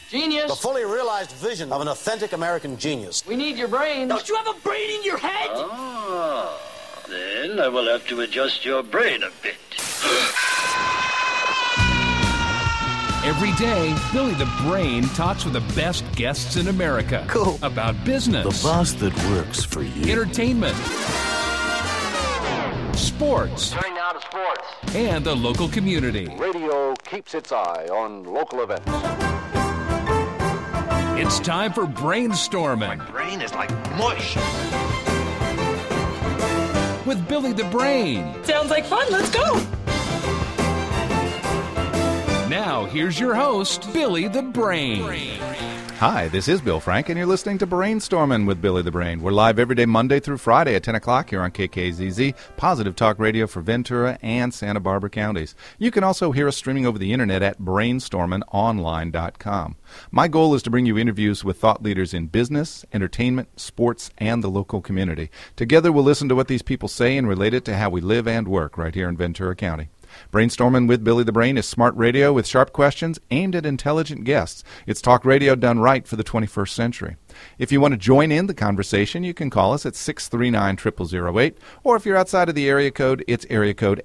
Genius. The fully realized vision of an authentic American genius. We need your brain. Don't you have a brain in your head? Ah, then I will have to adjust your brain a bit. Every day, Billy the Brain talks with the best guests in America. Cool. About business. The boss that works for you. Entertainment. Sports. Turning now to sports. And the local community. Radio keeps its eye on local events. It's time for Brainstorming. My brain is like mush. With Billy the Brain. Sounds like fun. Let's go. Now, here's your host, Billy the Brain. Hi, this is Bill Frank, and you're listening to Brainstorming with Billy the Brain. We're live every day, Monday through Friday at 10 o'clock here on KKZZ, Positive Talk Radio for Ventura and Santa Barbara counties. You can also hear us streaming over the internet at brainstormingonline.com. My goal is to bring you interviews with thought leaders in business, entertainment, sports, and the local community. Together, we'll listen to what these people say and relate it to how we live and work right here in Ventura County. Brainstorming with Billy the Brain is smart radio with sharp questions aimed at intelligent guests. It's talk radio done right for the 21st century. If you want to join in the conversation, you can call us at 639-0008, or if you're outside of the area code, it's area code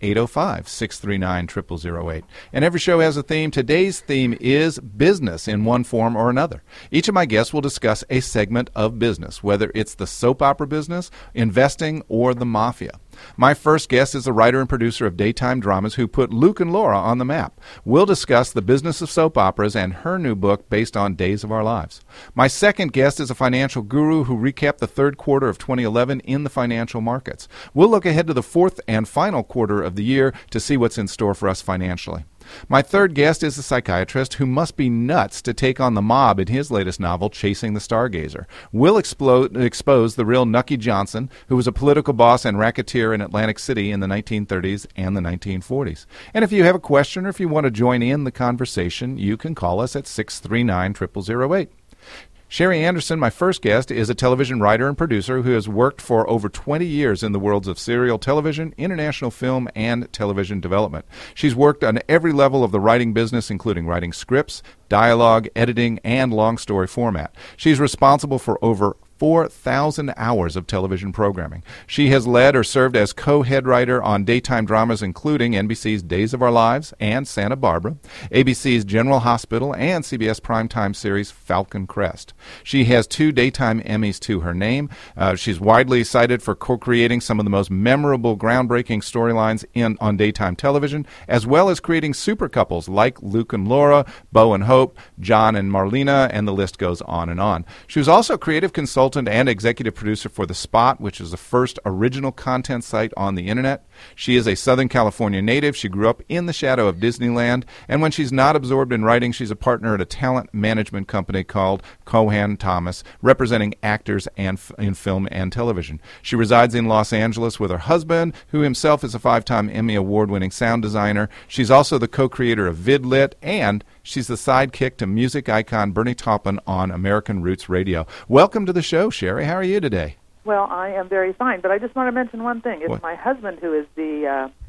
805-639-0008. And every show has a theme. Today's theme is business in one form or another. Each of my guests will discuss a segment of business, whether it's the soap opera business, investing, or the mafia. My first guest is the writer and producer of daytime dramas who put Luke and Laura on the map. We'll discuss the business of soap operas and her new book based on Days of Our Lives. My second guest is a financial guru who recapped the third quarter of 2011 in the financial markets. We'll look ahead to the fourth and final quarter of the year to see what's in store for us financially. My third guest is a psychiatrist who must be nuts to take on the mob in his latest novel, Chasing the Stargazer. We'll expose the real Nucky Johnson, who was a political boss and racketeer in Atlantic City in the 1930s and the 1940s. And if you have a question or if you want to join in the conversation, you can call us at 639-0008. Sherry Anderson, my first guest, is a television writer and producer who has worked for over 20 years in the worlds of serial television, international film, and television development. She's worked on every level of the writing business, including writing scripts, dialogue, editing, and long story format. She's responsible for over 4,000 hours of television programming. She has led or served as co-head writer on daytime dramas including NBC's Days of Our Lives and Santa Barbara, ABC's General Hospital, and CBS primetime series Falcon Crest. She has 2 daytime Emmys to her name. She's widely cited for co-creating some of the most memorable, groundbreaking storylines on daytime television, as well as creating super couples like Luke and Laura, Bo and Hope, John and Marlena, and the list goes on and on. She was also creative consultant and executive producer for The Spot, which is the first original content site on the internet. She is a Southern California native. She grew up in the shadow of Disneyland, and when she's not absorbed in writing, she's a partner at a talent management company called Cohan Thomas, representing actors in film and television. She resides in Los Angeles with her husband, who himself is a 5-time Emmy Award-winning sound designer. She's also the co-creator of VidLit, and she's the sidekick to music icon Bernie Taupin on American Roots Radio. Welcome to the show, Sherry. How are you today? Well, I am very fine, but I just want to mention one thing. It's my husband who is he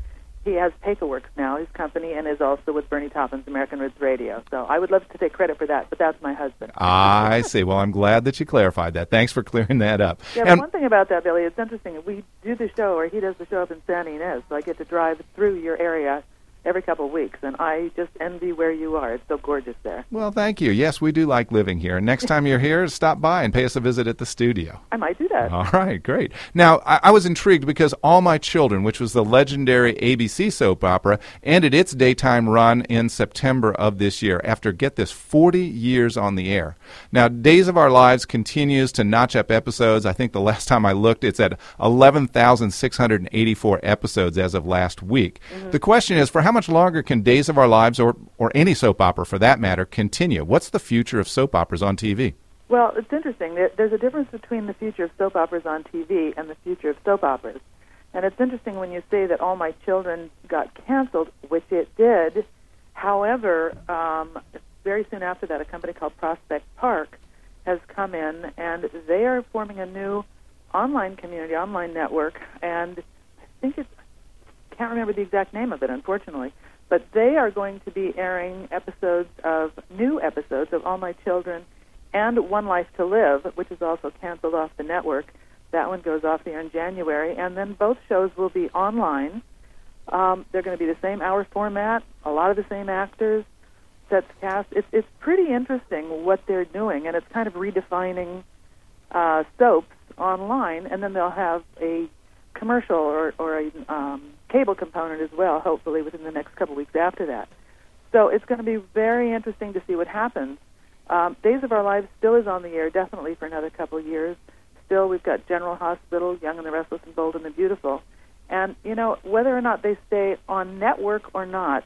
has Paperworks now, his company, and is also with Bernie Taupin's American Roots Radio. So I would love to take credit for that, but that's my husband. I see. Well, I'm glad that you clarified that. Thanks for clearing that up. Yeah, but one thing about that, Billy, it's interesting. We do the show, or he does the show up in Santa Ynez, so I get to drive through your area every couple of weeks, and I just envy where you are. It's so gorgeous there. Well, thank you. Yes, we do like living here. And next time you're here, stop by and pay us a visit at the studio. I might do that. All right, great. Now, I was intrigued because All My Children, which was the legendary ABC soap opera, ended its daytime run in September of this year after, get this, 40 years on the air. Now, Days of Our Lives continues to notch up episodes. I think the last time I looked, it's at 11,684 episodes as of last week. Mm-hmm. The question is, for how much longer can Days of Our Lives, or any soap opera for that matter, continue? What's the future of soap operas on TV? Well, it's interesting. There's a difference between the future of soap operas on TV and the future of soap operas. And it's interesting when you say that All My Children got canceled, which it did. However, very soon after that, a company called Prospect Park has come in, and they are forming a new online community, online network, and I think it's, can't remember the exact name of it, unfortunately, But they are going to be airing new episodes of All My Children and One Life to Live, which is also canceled off the network. That one goes off the air in January, and then both shows will be online. They're going to be the same hour format, a lot of the same actors, sets cast. It's pretty interesting what they're doing, and it's kind of redefining soaps online, and then they'll have a commercial or a cable component as well, hopefully within the next couple weeks after that. So it's going to be very interesting to see what happens. Days of Our Lives still is on the air, definitely for another couple of years. Still, we've got General Hospital, Young and the Restless and Bold and the Beautiful. And, whether or not they stay on network or not,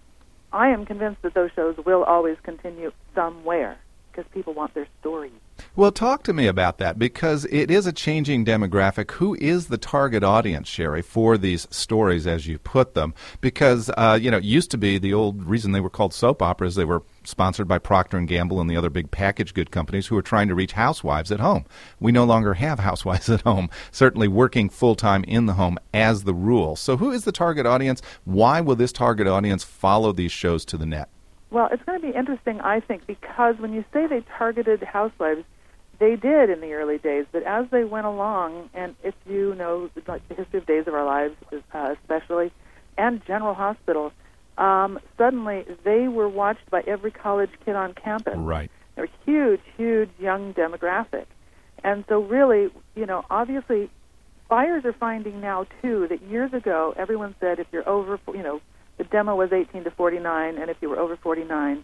I am convinced that those shows will always continue somewhere because people want their stories. Well, talk to me about that, because it is a changing demographic. Who is the target audience, Sherry, for these stories as you put them? Because, it used to be the old reason they were called soap operas. They were sponsored by Procter & Gamble and the other big packaged good companies who were trying to reach housewives at home. We no longer have housewives at home, certainly working full-time in the home as the rule. So who is the target audience? Why will this target audience follow these shows to the net? Well, it's going to be interesting, I think, because when you say they targeted housewives, they did in the early days, but as they went along, and if you know like the history of Days of Our Lives especially, and General Hospital, suddenly they were watched by every college kid on campus. Right. They're a huge, huge young demographic. And so really, obviously, buyers are finding now, too, that years ago everyone said if you're over, the demo was 18 to 49, and if you were over 49,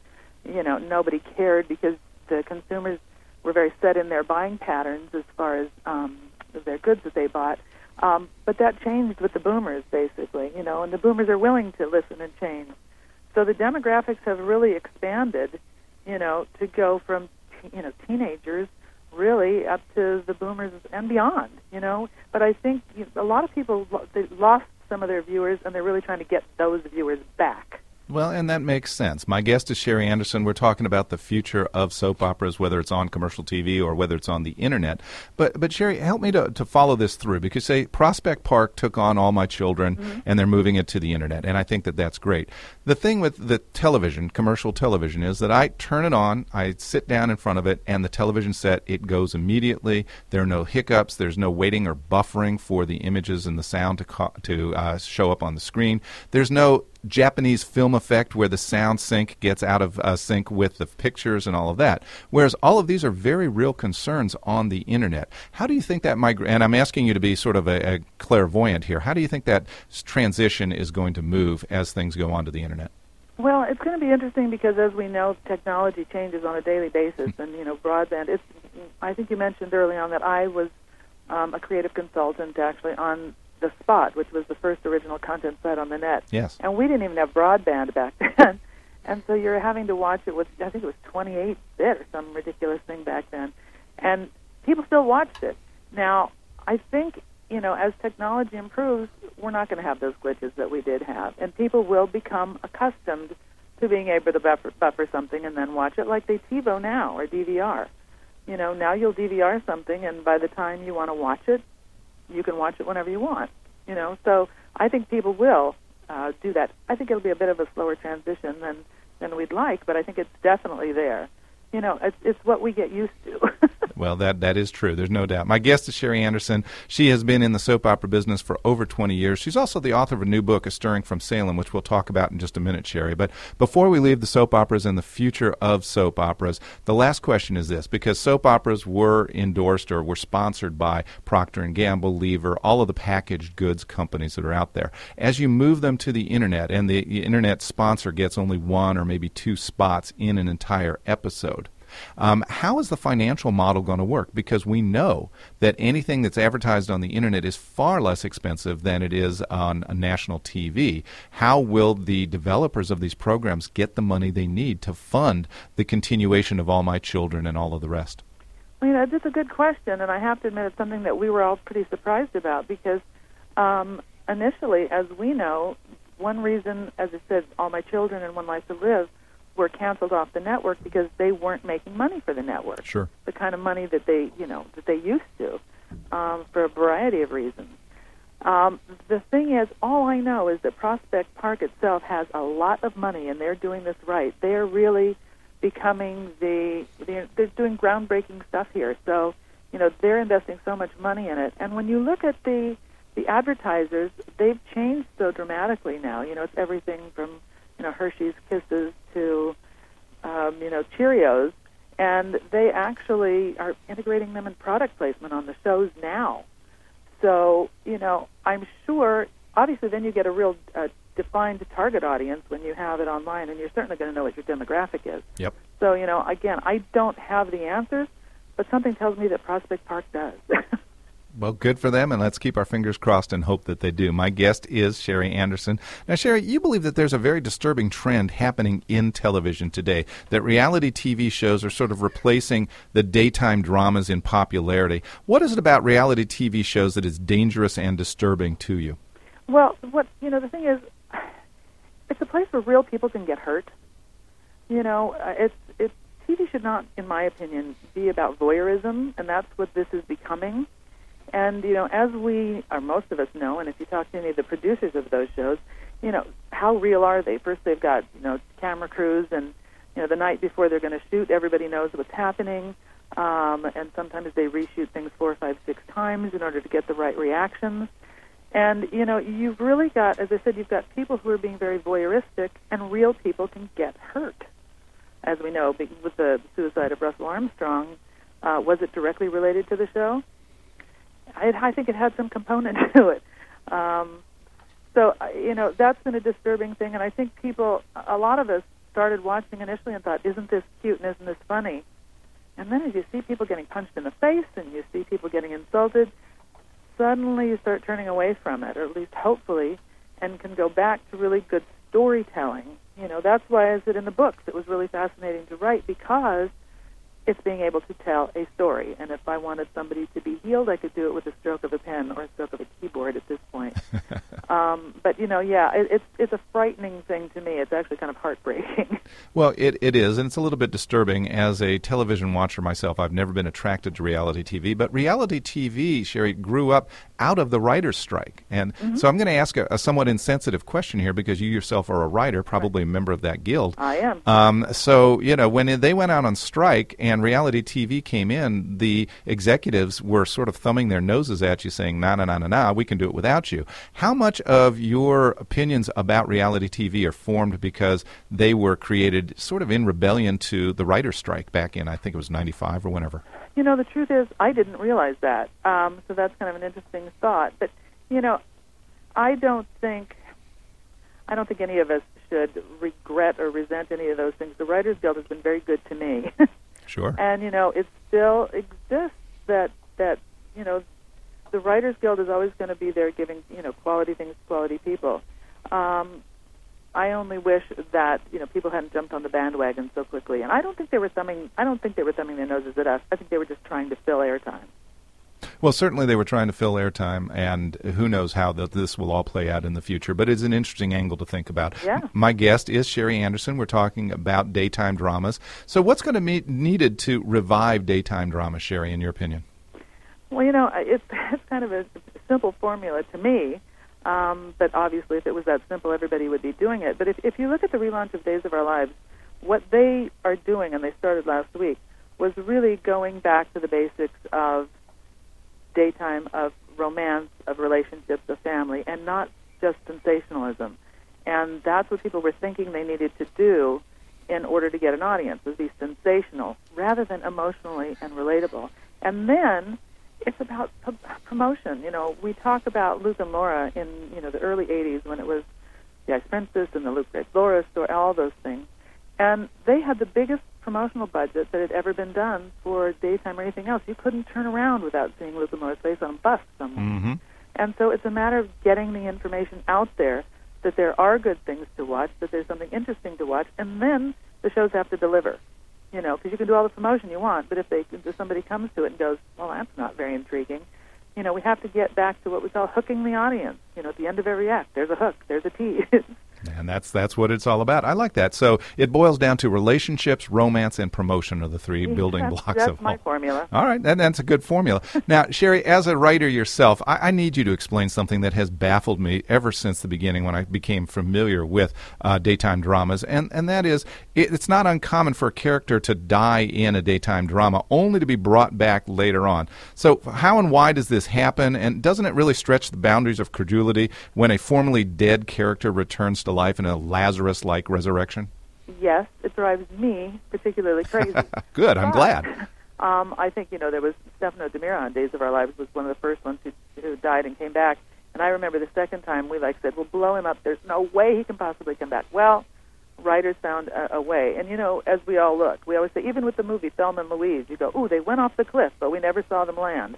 nobody cared because the consumers were very set in their buying patterns as far as their goods that they bought. But that changed with the boomers, basically, and the boomers are willing to listen and change. So the demographics have really expanded, to go from, teenagers really up to the boomers and beyond, But I think a lot of people, they lost some of their viewers, and they're really trying to get those viewers back. Well, and that makes sense. My guest is Sherry Anderson. We're talking about the future of soap operas, whether it's on commercial TV or whether it's on the Internet. But Sherry, help me to follow this through, because, say, Prospect Park took on All My Children, and they're moving it to the Internet, and I think that that's great. The thing with the television, commercial television, is that I turn it on, I sit down in front of it, and the television set, it goes immediately. There are no hiccups. There's no waiting or buffering for the images and the sound to show up on the screen. There's no Japanese film effect where the sound sync gets out of sync with the pictures and all of that, whereas all of these are very real concerns on the Internet. How do you think that and I'm asking you to be sort of a clairvoyant here, how do you think that transition is going to move as things go onto the Internet? Well, it's going to be interesting because, as we know, technology changes on a daily basis, and, broadband, I think you mentioned early on that I was a creative consultant actually on The Spot, which was the first original content site on the net. Yes. And we didn't even have broadband back then. And so you're having to watch it with, I think it was 28-bit or some ridiculous thing back then. And people still watched it. Now, I think, as technology improves, we're not going to have those glitches that we did have. And people will become accustomed to being able to buffer something and then watch it like they TiVo now or DVR. Now you'll DVR something, and by the time you want to watch it, you can watch it whenever you want, So I think people will do that. I think it'll be a bit of a slower transition than we'd like, but I think it's definitely there. It's what we get used to. Well, that is true. There's no doubt. My guest is Sherry Anderson. She has been in the soap opera business for over 20 years. She's also the author of a new book, A Stirring from Salem, which we'll talk about in just a minute, Sherry. But before we leave the soap operas and the future of soap operas, the last question is this, because soap operas were endorsed or were sponsored by Procter & Gamble, Lever, all of the packaged goods companies that are out there. As you move them to the Internet, and the Internet sponsor gets only one or maybe two spots in an entire episode, how is the financial model going to work? Because we know that anything that's advertised on the Internet is far less expensive than it is on a national TV. How will the developers of these programs get the money they need to fund the continuation of All My Children and all of the rest? Well, that's a good question, and I have to admit it's something that we were all pretty surprised about because initially, as we know, one reason, as I said, All My Children and One Life to Live were canceled off the network because they weren't making money for the network. Sure. The kind of money that they used to, for a variety of reasons. The thing is, all I know is that Prospect Park itself has a lot of money, and they're doing this right. They're really becoming they're doing groundbreaking stuff here. So, they're investing so much money in it. And when you look at the advertisers, they've changed so dramatically now. It's everything from, Hershey's Kisses to, Cheerios. And they actually are integrating them in product placement on the shows now. So, I'm sure, obviously then you get a real defined target audience when you have it online, and you're certainly going to know what your demographic is. Yep. So, again, I don't have the answers, but something tells me that Prospect Park does. Well, good for them, and let's keep our fingers crossed and hope that they do. My guest is Sherry Anderson. Now, Sherry, you believe that there's a very disturbing trend happening in television today, that reality TV shows are sort of replacing the daytime dramas in popularity. What is it about reality TV shows that is dangerous and disturbing to you? Well, the thing is, it's a place where real people can get hurt. TV should not, in my opinion, be about voyeurism, and that's what this is becoming. And, as we, or most of us know, and if you talk to any of the producers of those shows, how real are they? First they've got, camera crews, and, the night before they're going to shoot, everybody knows what's happening, and sometimes they reshoot things 4, 5, 6 times in order to get the right reactions. And, you've really got, as I said, you've got people who are being very voyeuristic, and real people can get hurt. As we know, with the suicide of Russell Armstrong, was it directly related to the show? I think it had some component to it. So, that's been a disturbing thing, and I think a lot of us started watching initially and thought, isn't this cute and isn't this funny? And then as you see people getting punched in the face and you see people getting insulted, suddenly you start turning away from it, or at least hopefully, and can go back to really good storytelling. That's why I said in the books it was really fascinating to write, because it's being able to tell a story. And if I wanted somebody to be healed, I could do it with a stroke of a pen or a stroke of a keyboard at this point. But, it's a frightening thing to me. It's actually kind of heartbreaking. Well, it is, and it's a little bit disturbing. As a television watcher myself, I've never been attracted to reality TV. But reality TV, Sherry, grew up out of the writer's strike. And so I'm going to ask a somewhat insensitive question here, because you yourself are a writer, probably a member of that guild. I am. So, when they went out on strike and reality TV came in, the executives were sort of thumbing their noses at you, saying, nah, we can do it without you. How much of your opinions about reality TV are formed because they were created sort of in rebellion to the writer's strike back in, I think it was 95 or whenever? The truth is, I didn't realize that. So that's kind of an interesting thought. But, I don't think any of us should regret or resent any of those things. The Writers Guild has been very good to me. Sure. And, it still exists that the Writers Guild is always going to be there giving, quality things to quality people. I only wish that, people hadn't jumped on the bandwagon so quickly. And I don't think they were thumbing their noses at us. I think they were just trying to fill airtime. Well, certainly they were trying to fill airtime, and who knows how this will all play out in the future. But it's an interesting angle to think about. Yeah. My guest is Sherry Anderson. We're talking about daytime dramas. So what's going to be needed to revive daytime dramas, Sherry, in your opinion? Well, it's kind of a simple formula to me. But obviously, if it was that simple, everybody would be doing it. But if you look at the relaunch of Days of Our Lives, what they are doing, and they started last week, was really going back to the basics of daytime, of romance, of relationships, of family, and not just sensationalism. And that's what people were thinking they needed to do in order to get an audience, was be sensational rather than emotionally and relatable. And then it's about promotion. We talk about Luke and Laura in, the early 80s when it was The Ice Princess and the Luke Grace Laura story, all those things. And they had the biggest promotional budget that had ever been done for daytime or anything else. You couldn't turn around without seeing Luke and Laura's face on a bus somewhere. Mm-hmm. And so it's a matter of getting the information out there that there are good things to watch, that there's something interesting to watch, and then the shows have to deliver. Because you can do all the promotion you want, but if somebody comes to it and goes, well, that's not very intriguing, we have to get back to what we call hooking the audience. At the end of every act, there's a hook, there's a tease. And that's what it's all about. I like that. So it boils down to relationships, romance, and promotion are the three building blocks that's of my formula. All right, that's a good formula. Now, Sherry, as a writer yourself, I need you to explain something that has baffled me ever since the beginning when I became familiar with daytime dramas, and that is it's not uncommon for a character to die in a daytime drama only to be brought back later on. So how and why does this happen, and doesn't it really stretch the boundaries of credulity when a formerly dead character returns to life in a Lazarus-like resurrection? Yes, it drives me particularly crazy. Good, I'm glad. I think, there was Stefano DiMera on Days of Our Lives was one of the first ones who died and came back. And I remember the second time we said, we'll blow him up. There's no way he can possibly come back. Well, writers found a way. And, as we all look, we always say, even with the movie Thelma and Louise, you go, ooh, they went off the cliff, but we never saw them land.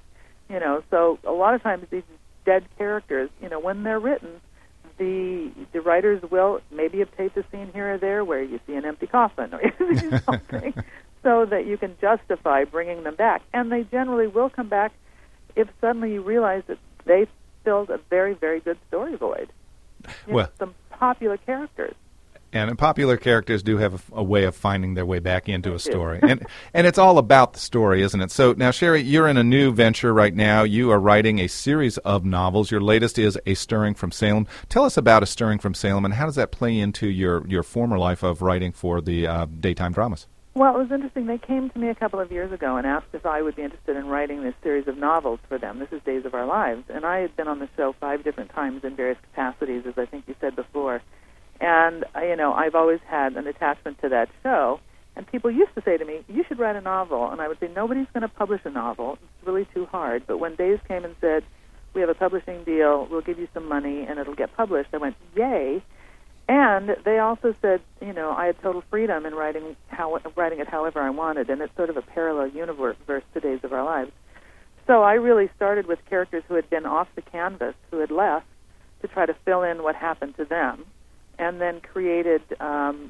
So a lot of times these dead characters, when they're written, the writers will maybe take a scene here or there where you see an empty coffin or you see something so that you can justify bringing them back. And they generally will come back if suddenly you realize that they filled a very, very good story void. Some popular characters. And popular characters do have a way of finding their way back into a story. And it's all about the story, isn't it? So now, Sherry, you're in a new venture right now. You are writing a series of novels. Your latest is A Stirring from Salem. Tell us about A Stirring from Salem, and how does that play into your former life of writing for the daytime dramas? Well, it was interesting. They came to me a couple of years ago and asked if I would be interested in writing this series of novels for them. This is Days of Our Lives. And I had been on the show 5 different times in various capacities, as I think you said before. And, I've always had an attachment to that show. And people used to say to me, you should write a novel. And I would say, nobody's going to publish a novel. It's really too hard. But when Days came and said, we have a publishing deal, we'll give you some money, and it'll get published, I went, yay. And they also said, I had total freedom in writing it however I wanted. And it's sort of a parallel universe to Days of Our Lives. So I really started with characters who had been off the canvas, who had left, to try to fill in what happened to them. And then created, some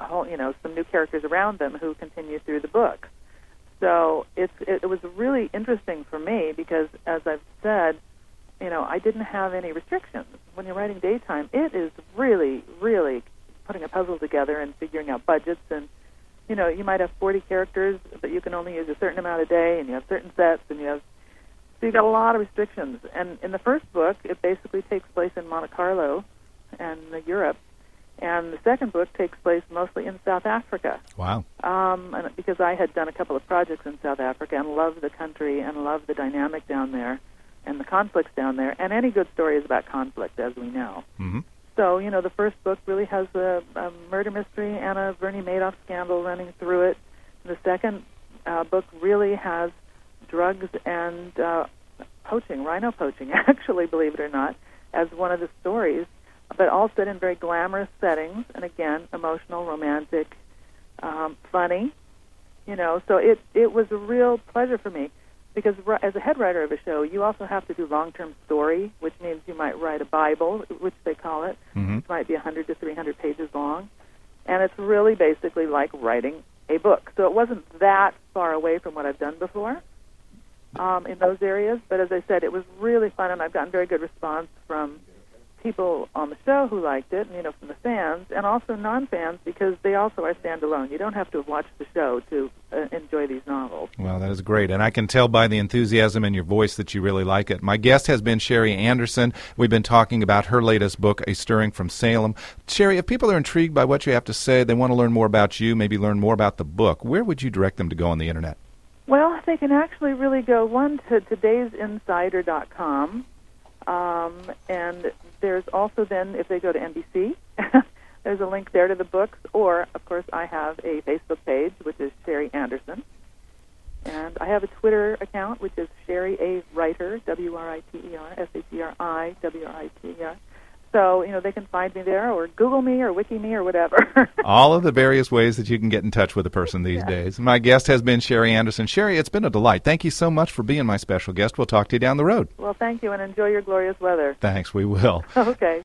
new characters around them who continue through the book. So it was really interesting for me because, as I've said, I didn't have any restrictions. When you're writing daytime, it is really, really putting a puzzle together and figuring out budgets. And, you might have 40 characters, but you can only use a certain amount a day, and you have certain sets, and so you've got a lot of restrictions. And in the first book, it basically takes place in Monte Carlo and Europe. And the second book takes place mostly in South Africa. Wow. And because I had done a couple of projects in South Africa and loved the country and loved the dynamic down there and the conflicts down there. And any good story is about conflict, as we know. Mm-hmm. So, the first book really has a murder mystery and a Bernie Madoff scandal running through it. The second book really has drugs and poaching, rhino poaching, actually, believe it or not, as one of the stories. But all set in very glamorous settings, and again, emotional, romantic, funny, So it was a real pleasure for me, because as a head writer of a show, you also have to do long-term story, which means you might write a Bible, which they call it, which might be 100 to 300 pages long, and it's really basically like writing a book. So it wasn't that far away from what I've done before in those areas, but as I said, it was really fun, and I've gotten very good response from people on the show who liked it, from the fans, and also non-fans, because they also are standalone. You don't have to have watched the show to enjoy these novels. Well, that is great, and I can tell by the enthusiasm in your voice that you really like it. My guest has been Sherry Anderson. We've been talking about her latest book, A Stirring from Salem. Sherry, if people are intrigued by what you have to say, they want to learn more about you, maybe learn more about the book, where would you direct them to go on the Internet? Well, they can actually really go, to todaysinsider.com, and there's also then, if they go to NBC, there's a link there to the books, or, of course, I have a Facebook page, which is Sherry Anderson, and I have a Twitter account, which is Sherry A. Writer, W-R-I-T-E-R, S-H-E-R-I-W-R-I-T-E-R. So, they can find me there, or Google me, or Wiki me, or whatever. All of the various ways that you can get in touch with a person these days. My guest has been Sherry Anderson. Sherry, it's been a delight. Thank you so much for being my special guest. We'll talk to you down the road. Well, thank you, and enjoy your glorious weather. Thanks, we will. Okay.